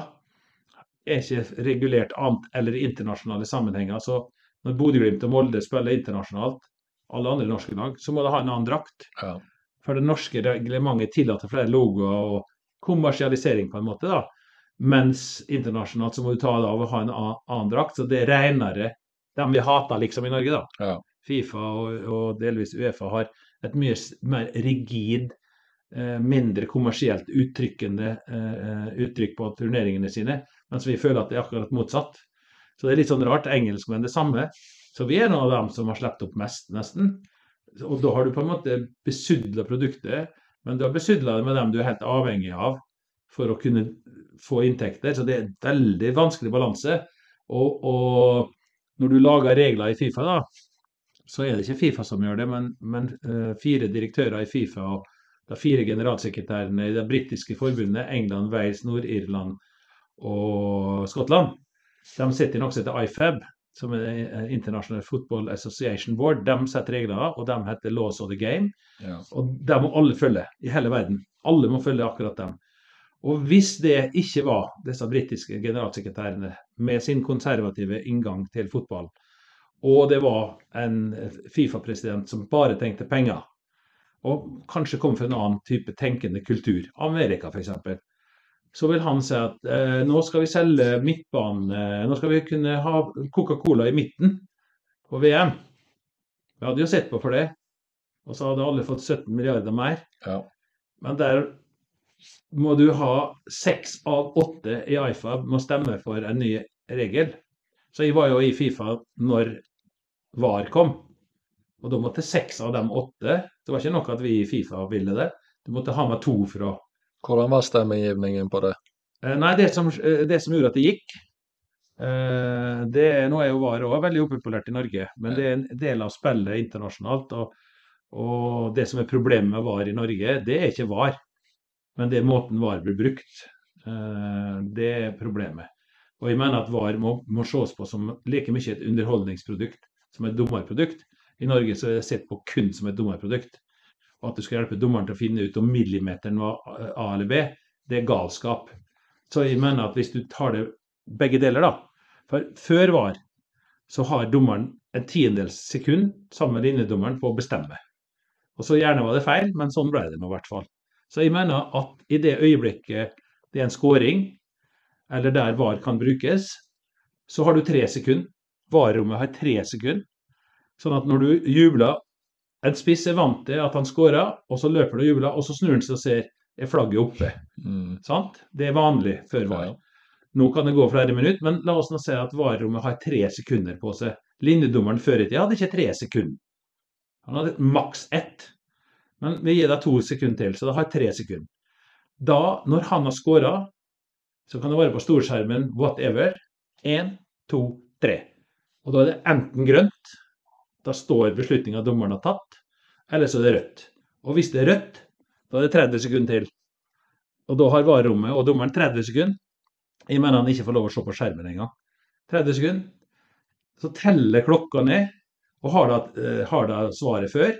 er ikke regulert annet eller i internasjonale sammenhenger. Så når Bodø-Glimt og Molde spiller internasjonalt, alle andre norske lag, så må de ha en annen drakt. Ja. For det norske reglementet tillater flere logoer og kommersialisering på en måte, da. Mens internasjonalt så må du ta det av og ha en annen, annen drakt, så det er renere. Dem vi hater liksom i Norge, da. Ja. FIFA og, og delvis UEFA har et mye s- mer rigid, eh, mindre kommersielt uttrykkende eh, uttrykk på turneringene sine, mens vi føler at det er akkurat motsatt. Så det er litt sånn rart. Engelskmenn det samme. Så vi er noen av dem som har sluppet opp mest, nesten. Og da har du på en måte besudla produktet, men du har besudla det med dem du er helt avhengig av for å kunne få inntekter. Så det er en veldig vanskelig balanse. Og, og når du lager regler i FIFA, da, så er det ikke FIFA som gjør det, men, men eh, fire direktører i FIFA og de fire generalsekretærene i det britiske forbundet, England, Wales, Nord-Irland og Skottland, De sitter i noe som heter I F A B, som er International Football Association Board. De setter regler, og de heter Laws of the Game. Ja. Og de må alle følge i hele verden. Alle må følge akkurat dem. Og hvis det ikke var disse britiske generalsekretærene med sin konservative inngang til fotball, og det var en FIFA-president som bare tenkte penger, og kanskje kom fra en annen type tenkende kultur, Amerika for eksempel, så vil han si at eh, nå skal vi selge midtbanen, eh, nå skal vi kunne ha Coca-Cola i midten på V M. Vi hadde jo sett på for det, og så hadde alle fått sytten milliarder mer. Ja. Men der må du ha seks av åtte i I F A B må stemme for en ny regel. Så jeg var jo i FIFA når V A R kom, og da måtte seks av dem åtte. Det var ikke nok at vi i FIFA ville det. Du måtte ha med to fra. Hvordan var stemmegivningen på det? Eh, nei, det som, det som gjorde at det gikk, eh, det, nå er jo V A R også veldig upopulært i Norge, men det er en del av spillet internasjonalt, og, og det som er problemet med V A R i Norge, det er ikke V A R. Men det er måten V A R blir brukt. Det er problemet. Og jeg mener at V A R må, må ses på som like mye et underholdningsprodukt som et dommerprodukt. I Norge så er det sett på kun som et dommerprodukt. Og at du skal hjelpe dommeren til å finne ut om millimeteren var A eller B, det er galskap. Så jeg mener at hvis du tar det begge deler da, for før V A R så har dommeren en tiendels sekund sammen med linjedommeren på å bestemme. Og så gjerne var det feil, men sånn ble det nå i hvert fall. Så jeg mener at i det øyeblikket det er en scoring, eller der V A R kan brukes, så har du tre sekunder. V A R-rommet har tre sekunder. Sånn at når du jubler, en spiss er vant til at han scorer, og så løper du og jubler, og så snur han seg og ser, er flagget oppe. Mm. Sant? Det er vanlig før V A R. Nå kan det gå flere minutter, men la oss nå si at V A R-rommet har tre sekunder på seg. Linjedommeren før i tiden hadde ikke tre sekunder. Han hadde maks ett. Men vi gir deg to sekunder til, så det har tre sekunder. Da, når han har scoret, så kan det være på storskjermen whatever. En, to, tre. Og da er det enten grønt, da står beslutningen dommeren har tatt, eller så er det rødt. Og hvis det er rødt, da er det tretti sekunder til. Og da har V A R-rommet og dommeren tretti sekunder. Jeg mener han ikke får lov å se på skjermen en gang. tretti sekunder. Så teller klokka ned, og har da, har da svaret før,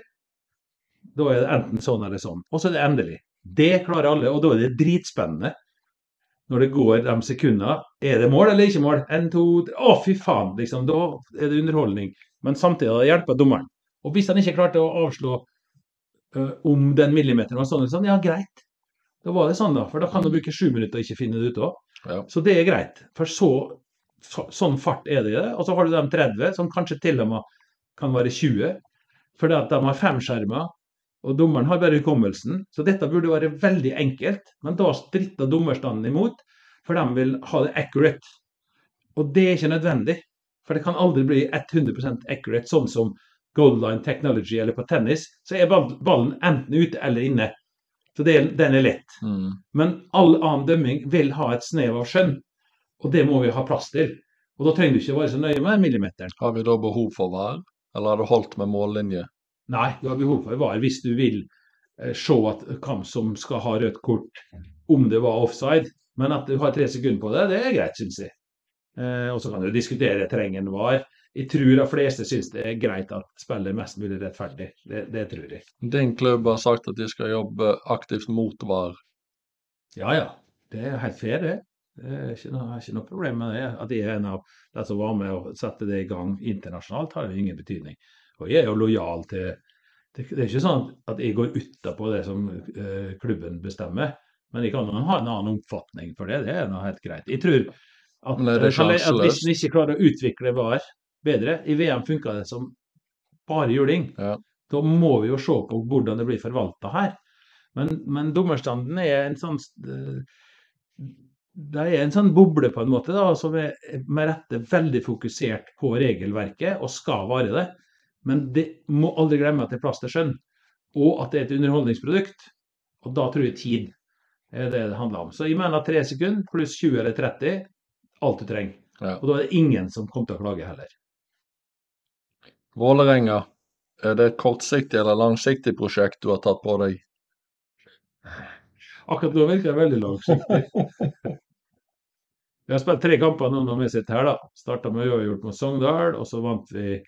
da er det enten sånn eller sånn. Og så er det endelig. Det klarer alle, og da er det dritspennende. Når det går de sekunder, er det mål eller ikke mål? En, to, tre, å fy faen, liksom, da er det underholdning. Men samtidig hjelper dommeren. Og hvis han ikke klarte å avslå uh, om den millimeteren var sånn eller sånn, ja greit. Da var det sånn da, for da kan du bruke sju minutter og ikke finne det ut også. Ja. Så det er greit. For så, så, sånn fart er det i det. Og så har du de tretti, som kanskje til og med kan være tjue. Fordi at de har fem skjermer. Og dommeren har bare hukommelsen, så dette burde være veldig enkelt, men da stritter dommerstanden imot, for de vil ha det accurate. Og det er ikke nødvendig, for det kan aldri bli hundre prosent accurate, sånn som goal line technology eller på tennis, så er ballen enten ute eller inne. Så det, den er lett. Mm. Men all annen dømming vil ha et snev av skjønn, og det må vi ha plass til. Og da trenger du ikke være så nøye med millimeteren. Har vi da behov for V A R, eller har du holdt med mållinje? Nei, du har behov for V A R hvis du vil eh, se at hvem som skal ha rødt kort, om det var offside. Men at du har tre sekunder på det, det er greit, synes jeg. Eh, og så kan du diskutere trenger en V A R. Jeg tror de fleste synes det er greit at spillet er mest mulig rettferdig. Det, det tror jeg. Din klubb har sagt at de skal jobbe aktivt mot V A R. Ja, ja. Det er helt fair, det. Det er ikke noe, er ikke noe problem med det. At jeg er en av de som var med og sette det i gang internasjonalt, har jo ingen betydning. Og jeg er jo lojal til, til, det er ikke sånn at jeg går ut på det som uh, klubben bestemmer, men jeg kan ha en annen oppfatning for det, det er noe helt greit. Jeg tror at, det at hvis en ikke klarer å utvikle V A R bedre, i V M funker det som bare juling, ja. Da må vi jo se på hvordan det blir forvaltet her. Men, men dommerstanden er en sånn, det er en sånn boble på en måte da, som er med rette veldig fokusert på regelverket, og skal være det. Men det må aldri glemme at det er plass til skjønn, og at det er et underholdningsprodukt. Og da tror jeg tid er det det handler om. Så jeg mener tre sekunder pluss tjue eller tretti, alt du trenger. Ja. Og da er det ingen som kommer til å klage heller. Vålerenga, er det et kortsiktig eller langsiktig prosjekt du har tatt på deg? Akkurat nå virker det veldig langsiktig. Vi har spilt tre kamper nå når vi sitter her, da. Starta med uavgjort mot Sogndal, og så vant vi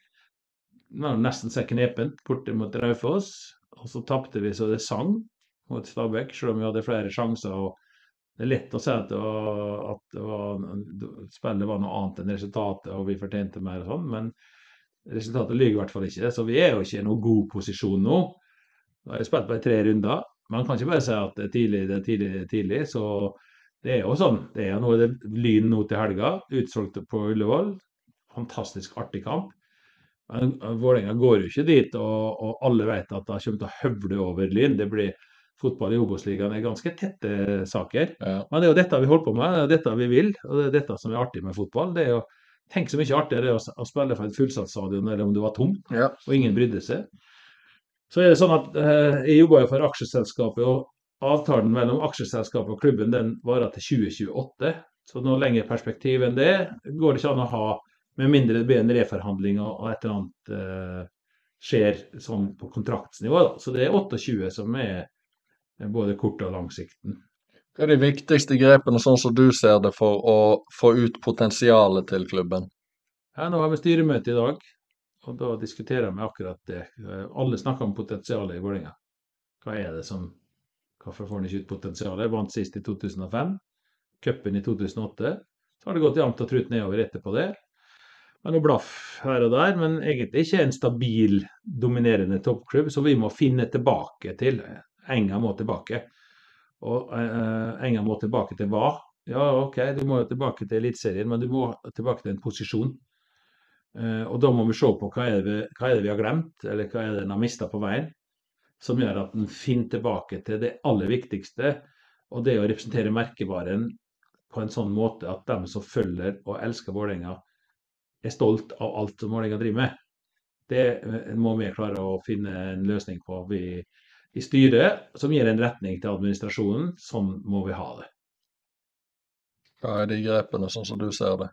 nå nesten seg knepent borte mot Raufoss. Og så tapte vi så det sang mot Stabæk, selv om vi hadde flere sjanser. og Det er lett å si at, det var, at det var, spillet var noe annet enn resultatet, og vi fortjente mer og sånn, men resultatet lyver i hvert fall ikke. Så vi er jo ikke i noen god posisjon nå. Da har jeg spilt bare tre runder. Man kan ikke bare si at det er tidlig, det er tidlig, det er tidlig. Så det er jo sånn. Det er jo noe det Lyn nå til helga, utsolgt på Ullevål. Fantastisk artig kamp. Men Vålerenga går jo ikke dit, og, og alle vet at det kommer til å høvle over Lyn. Det blir fotball i Obos-ligaen er ganske tette saker. Ja. Men det er jo dette vi holder på med, det er dette vi vil, og det er dette som er artig med fotball. Det er jo, tenk så mye artigere det er å, å spille for et fullsatt stadion, eller om det var tomt, Ja. og ingen brydde seg. Så er det sånn at eh, jeg jobber jo for aksjeselskapet, og avtalen mellom aksjeselskapet og klubben den varer til tjue tjueåtte. Så noe lengre perspektiv enn det går det ikke an å ha, med mindre det blir en reforhandling og, og et eller annet eh, skjer sånn på kontraktsnivå. Da. Så det er tjueåtte som er både kort og langsikten. Hva er de viktigste grepene, sånn som du ser det, for å få ut potensialet til klubben? Ja, nå har vi styremøte i dag, og da diskuterer vi akkurat det. Alle snakker om potensialet i Vålerenga. Hva er det som, hvorfor får de ikke ut potensialet? Jeg vant sist i to tusen og fem, cupen i to tusen og åtte, så har det gått jevnt og trutt nedover etterpå det. Men noe blaff her og der, men egentlig ikke en stabil, dominerende toppklubb, så vi må finne tilbake til Enga må tilbake. Og eh, Enga må tilbake til hva? Ja, ok, du må tilbake til Eliteserien, men du må tilbake til en posisjon. Eh, og da må vi se på hva er, det, hva er det vi har glemt, eller hva er det den har mistet på veien, som gjør at den finner tilbake til det aller viktigste, og det å representere merkevaren på en sånn måte at de som følger og elsker Vålerenga, er stolt av alt som Vålerenga driver med. Det eh, må vi klare å finne en løsning på. Vi i styret, som gir en retning til administrasjonen. Sånn må vi ha det. Hva er de grepene, sånn som du ser det?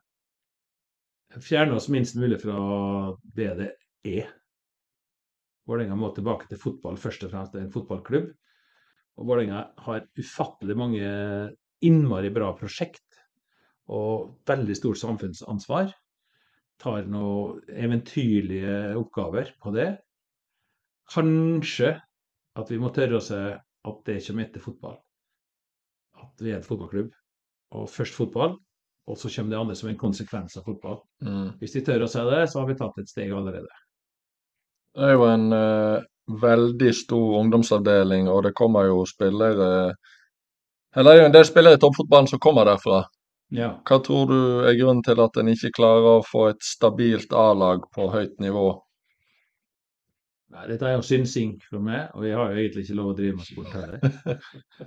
Fjerne oss minst mulig fra det det er. Vålerenga må tilbake til fotball, først og fremst. Det er en fotballklubb. Og Vålerenga har ufattelig mange innmari bra prosjekt, og veldig stort samfunnsansvar. Tar noen eventyrlige oppgaver på det. Kanskje at vi må tørre å se at det kommer etter fotball. At vi er en fotballklubb, og først fotball, og så kommer det andre som en konsekvens av fotball. Mm. Hvis de tør å se det, så har vi tatt et steg allerede. Det er jo en uh, veldig stor ungdomsavdeling, og det kommer jo spillere, eller det er jo en del spillere i toppfotballen som kommer derfra. Ja. Hva tror du er grunnen til at en ikke klarer å få et stabilt A-lag på høyt nivå? Nei, dette er jo synsing for meg, og jeg har jo egentlig ikke lov å drive med sport heller.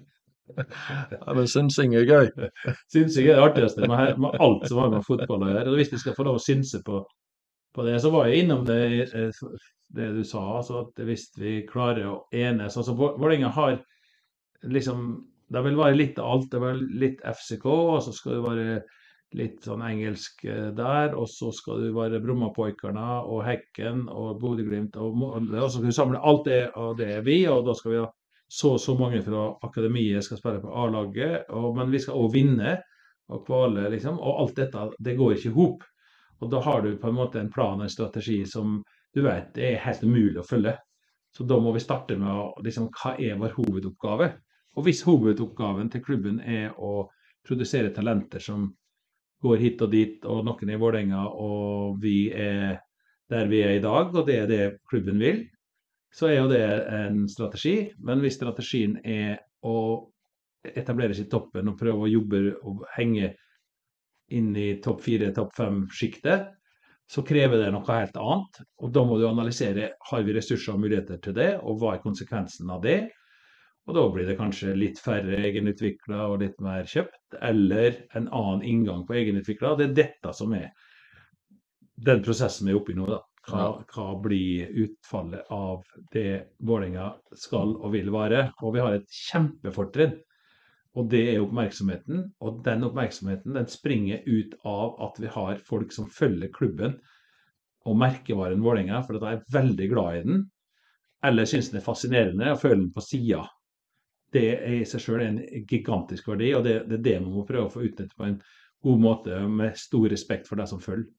Ja, men synsing er gøy. Synsing er det artigste med, med alt som har med fotball å gjøre. Og hvis vi skal få lov å synse på, på det, så var jeg innom det, det du sa, altså at hvis vi klarer å enes. Altså Vålerenga har liksom, det vil være litt av alt. Det vil være litt F C K, og så skal det være litt sånn engelsk der, og så skal det være Brommapoikarna og Hekken og Bodø-Glimt, og, og så skal vi samle alt det, og det er vi, og da skal vi ha så så mange fra akademiet skal spille på A-laget, men vi skal også vinne og kvale, liksom, og alt dette, det går ikke ihop. Og da har du på en måte en plan og en strategi som du vet det er helt umulig å følge. Så da må vi starte med å, liksom, hva er vår hovedoppgave? Og hvis hovedoppgaven til klubben er å produsere talenter som går hit og dit, og noen i Vålerenga, og vi er der vi er i dag, og det er det klubben vil, så er jo det en strategi. Men hvis strategien er å etablere seg i toppen og prøve å jobbe og henge inn i topp fire, topp fem skiktet, så krever det noe helt annet. Og da må du analysere, har vi ressurser og muligheter til det, og hva er konsekvensen av det? Og da blir det kanskje litt færre egenutviklet og litt mer kjøpt, eller en annen inngang på egenutviklet. Det er dette som er den prosessen vi er oppe i nå, da. Hva, hva blir utfallet av det Vålerenga skal og vil være? Og vi har et kjempefortrinn, og det er oppmerksomheten. Og den oppmerksomheten den springer ut av at vi har folk som følger klubben og merkevaren Vålerenga, for de er veldig glad i den, eller synes den er fascinerende og føler den på siden. Det er i seg selv en gigantisk verdi, og det, det er det man må prøve å få utnyttet på en god måte, med stor respekt for det som følger.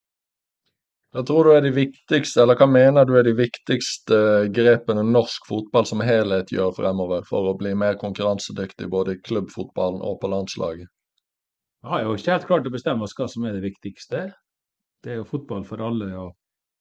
Hva tror du er de viktigste, eller hva mener du er de viktigste grepene norsk fotball som helhet gjør fremover for å bli mer konkurransedyktig både i klubbfotballen og på landslaget? Vi har jo ikke helt klart å bestemme oss hva som er det viktigste. Det er jo fotball for alle og,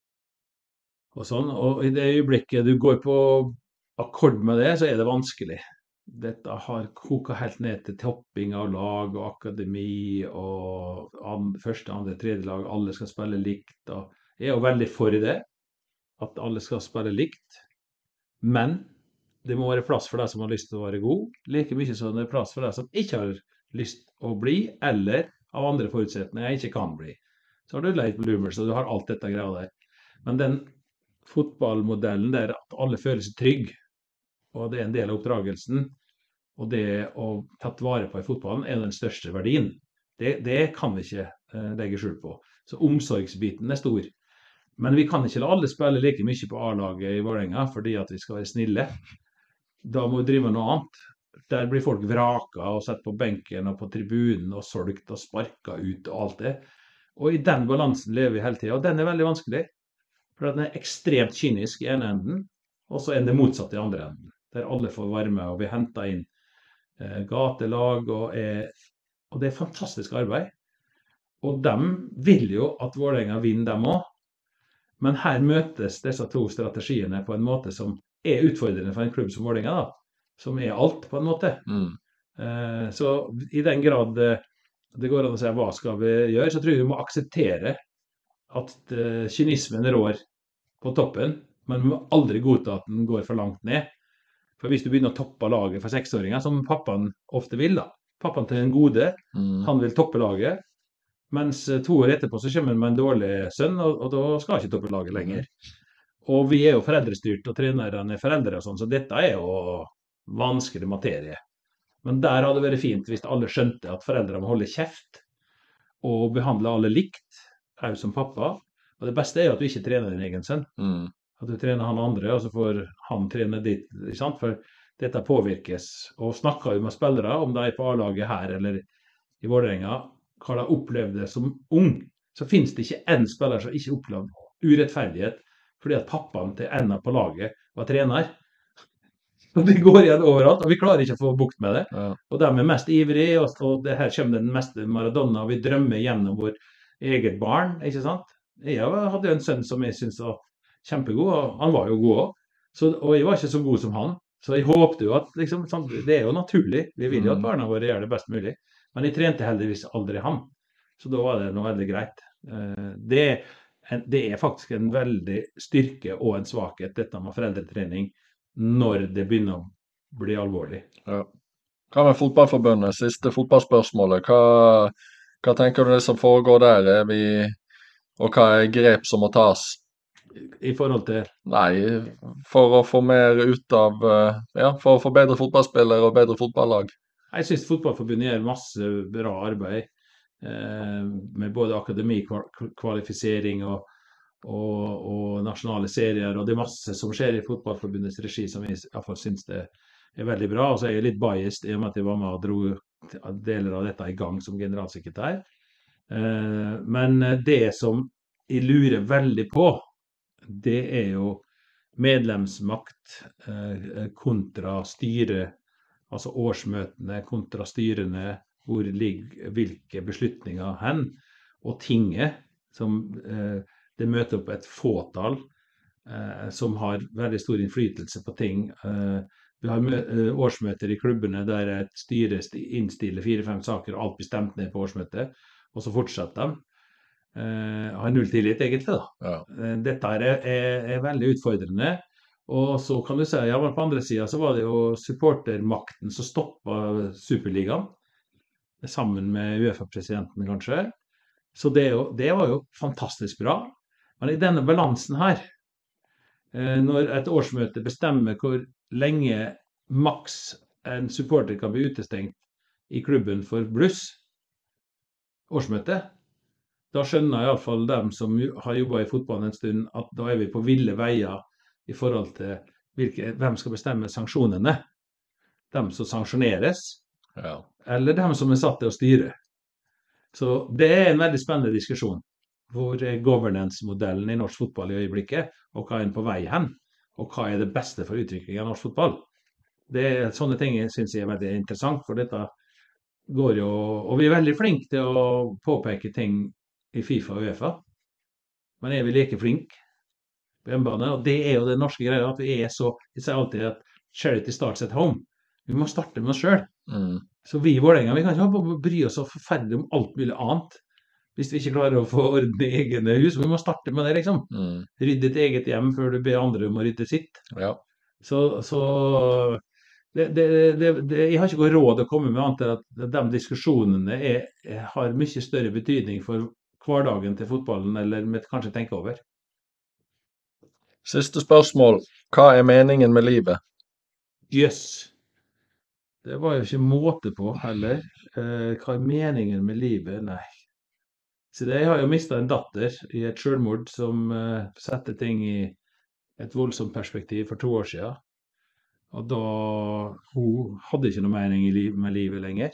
og sånn. Og i det øyeblikket du går på akkord med det, så er det vanskelig. Dette har koket helt ned til topping av lag og akademi og an, første, andre, tredje lag. Alle skal spille likt. Og jeg er jo veldig for det, at alle skal spille likt. Men det må være plass for deg som har lyst til å være god, like mye som det er plass for deg som ikke har lyst å bli, eller av andre forutsetninger ikke kan bli. Så har du late bloomers, og du har alt dette greia der. Men den fotballmodellen der at alle føler seg trygg, og det er en del av oppdragelsen, og det å tatt vare på i fotballen er den største verdien. Det, det kan vi ikke eh, legge skjul på. Så omsorgsbiten er stor. Men vi kan ikke la alle spille like mye på A-laget i Vålerenga, fordi at vi skal være snille. Da må vi drive med noe annet. Der blir folk vraka og satt på benken og på tribunen og solgt og sparka ut og alt det. Og i den balansen lever vi hele tiden, og den er veldig vanskelig. For den er ekstremt kynisk i ene enden, og så er det motsatt i andre enden. Der alle får være med, og vi henter inn eh, gatelag, og, er, og det er fantastisk arbeid. Og de vil jo at Vålerenga vinner dem også. Men her møtes disse to strategiene på en måte som er utfordrende for en klubb som Vålerenga, da. Som er alt, på en måte. Mm. Eh, så i den grad eh, det går an å si hva skal vi gjøre, så tror jeg vi må akseptere at eh, kynismen rår på toppen, men vi må aldri godta at den går for langt ned. For hvis du begynner å toppe laget for seksåringer, som pappaen ofte vil da, pappaen til en gode, Mm. han vil toppe laget, mens eh, to år etterpå så kommer han med en dårlig sønn, og, og da skal han ikke toppe laget lenger. Og vi er jo foreldrestyrt, og trenerne er foreldre og sånn, så dette er jo vanskelig materie. Men der hadde det vært fint hvis alle skjønte at foreldre må holde kjeft og behandle alle likt, også som pappa. Og det beste er jo at du ikke trener din egen sønn. Mm. At du trener han andre, og så får han trene ditt, ikke sant? For dette påvirkes. Og snakker jo med spillere, om de er på A-laget her eller i Vålerenga, hva de opplevde som ung, så finnes det ikke en spiller som ikke opplevde urettferdighet fordi at pappaen til en av på laget var trener. Og det går igjen overalt, og vi klarer ikke å få bukt med det. Ja. Og de er mest ivrige, og, og det her kommer den meste Maradona, og vi drømmer gjennom vår eget barn, ikke sant? Jeg hadde jo en sønn som jeg synes var kjempegod, og han var jo god også. Og jeg var ikke så god som han, så jeg håpte jo at, liksom, sånn, det er jo naturlig, vi vil jo at barna våre gjør det best mulig. Men jeg trente heldigvis aldri han, så da var det noe veldig greit. Eh, Det, er- det er faktisk en veldig styrke og en svakhet, dette med foreldretrening, når det begynner å bli alvorlig. Ja. Hva med fotballforbundet? Siste fotballspørsmålet. Hva, hva tenker du det som foregår der? Er vi, og hva er grep som må tas? I forhold til, Nei, for å få mer ut av eh, Ja, for å få bedre fotballspillere og bedre fotballag. jeg synes fotballforbundet gjør masse bra arbeid, eh, med både akademikvalifisering og, og, og nasjonale serier, og det er masse som skjer i fotballforbundets regi som jeg i hvert fall synes det er veldig bra. Og så er jeg litt biased i og med at jeg var med og dro deler av dette i gang som generalsekretær. Eh, men det som jeg lurer veldig på, det er jo medlemsmakt eh, kontra styre, altså årsmøtene kontra styrene, hvor ligger hvilke beslutninger hen, og tinget, som eh, det møter opp et fåtall eh, som har veldig stor innflytelse på ting. Eh, vi har mø eh, årsmøter i klubbene der et styre sti- innstiller fire-fem saker, og alt blir stemt ned på årsmøtet, og så fortsetter de. Eh, har null tillit egentlig da. Ja. Eh, Dette er, er, er veldig utfordrende. Og så kan du si, ja, men på andre siden så var det jo supportermakten som stoppet Superligaen, sammen med UEFA-presidenten kanskje. Så det, er jo, det var jo fantastisk bra. Men i denne balansen her, eh, når et årsmøte bestemmer hvor lenge maks en supporter kan bli utestengt i klubben for bluss, årsmøte, da skjønner i alle fall dem som jo- har jobbet i fotballen en stund, at da er vi på ville veier i forhold til hvilke, hvem skal bestemme sanksjonene. Dem som sanksjoneres, Ja. eller dem som er satt til å styre. Så det er en veldig spennende diskusjon. Hvor er governance-modellen i norsk fotball i øyeblikket, og hva er den på vei hen? Og hva er det beste for utvikling av norsk fotball? Det er, sånne ting synes jeg er veldig interessant, for dette går jo, og vi er veldig flinke til å påpeke ting i FIFA og UEFA, men er vi like flinke på hjemmebane? Og det er jo det norske greia, at vi er så, jeg sier alltid at charity starts at home. Vi må starte med oss selv. Mm. Så vi i Vålerenga, vi kan ikke ha på å bry oss så forferdelig om alt mulig annet, hvis vi ikke klarer å få orden i egne hus. Vi må starte med det, liksom. Mm. Rydde ditt eget hjem før du ber andre om å rydde sitt. Ja. Så, så det, det, det, det, jeg har ikke noe råd å komme med annet enn at de diskusjonene er, er, har mye større betydning for hverdagen til fotballen, eller med kanskje tenke over. Siste spørsmål. Hva er meningen med livet? Jøss. Yes. Det var jo ikke måte på heller. Eh, hva er meningen med livet? Nei. Så det, jeg har jo mistet en datter i et selvmord som eh, setter ting i et voldsomt perspektiv for to år siden. Og da, hun hadde ikke noe mening i liv, med livet lenger.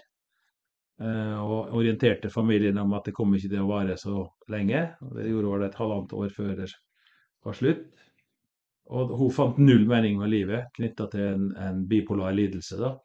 Eh, og orienterte familien om at det kom ikke til å vare så lenge. Og det gjorde det et halvannet år før det var slutt. Og hun fant null mening med livet, knyttet til en, en bipolar lidelse da.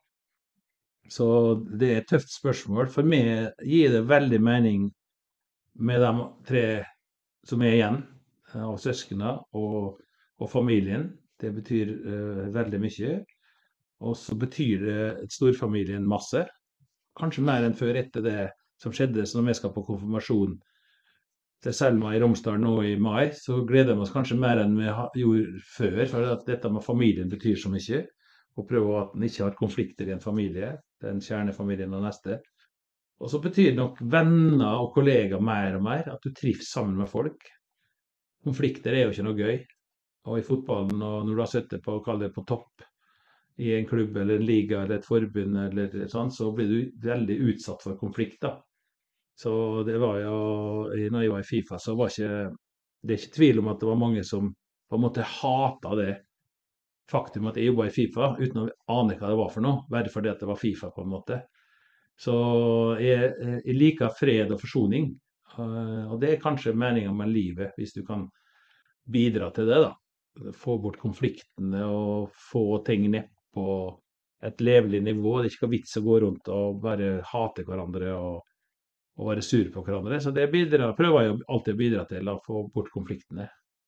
Så det er et tøft spørsmål. For meg gir det veldig mening med de tre som er igjen, av søskene og, og familien. Det betyr uh, veldig mye. Og så betyr det storfamilien masse. Kanskje mer enn før etter det som skjedde, så når vi skal på konfirmasjon til Selma i Romsdal nå i mai, så gleder vi oss kanskje mer enn vi gjorde før, for at dette med familien betyr så mye. Og prøve at en ikke har konflikter i en familie, den kjernefamilien og neste. Og så betyr det nok venner og kollegaer mer og mer, at du trives sammen med folk. Konflikter er jo ikke noe gøy. Og i fotballen, og når du har sittet på, kall det på topp, i en klubb eller en liga eller et forbund eller sånn, så blir du veldig utsatt for konflikter. Så det var jo, når jeg var i FIFA, så var ikke, det er ikke tvil om at det var mange som på en måte hatet det faktum at jeg jobbet i FIFA, uten å ane hva det var for noe, bare fordi at det var FIFA på en måte. Så jeg, jeg liker fred og forsoning, og det er kanskje meningen med livet, hvis du kan bidra til det da. Få bort konfliktene og få ting ned på et levelig nivå. Det er ikke vits å gå rundt og bare hate hverandre og, og være sur på hverandre. Så det bidrar, prøver jeg alltid å bidra til å få bort konfliktene.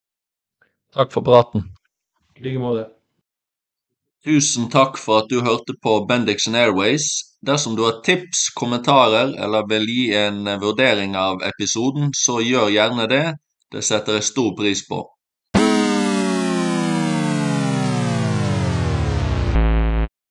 Takk for praten. I like måte. Tusen takk for at du hørte på Bendix Airways. Dersom du har tips, kommentarer eller vil gi en vurdering av episoden, så gjør gjerne det. Det setter jeg stor pris på.